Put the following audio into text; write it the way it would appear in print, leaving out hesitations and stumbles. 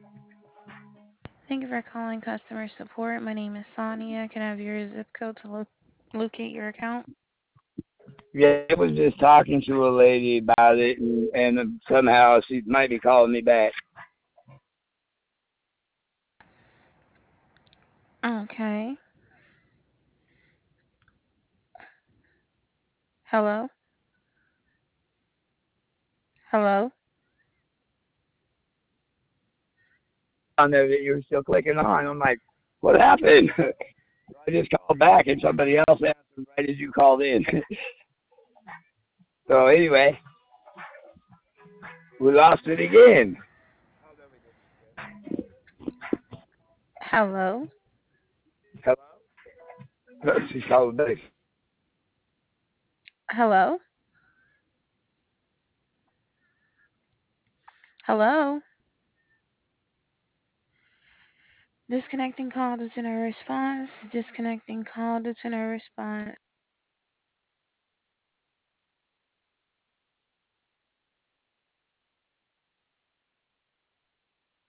Thank you for calling customer support. My name is Sonia. Can I have your zip code to locate your account? Yeah, I was just talking to a lady about it, and somehow she might be calling me back. Okay. Hello? Hello? On there that you were still clicking on. I'm like, what happened? I just called back, and somebody else answered right as you called in. So anyway, we lost it again. Hello? Hello? She's calling back. Hello? Hello? Disconnecting call due to no response. Disconnecting call due to no response.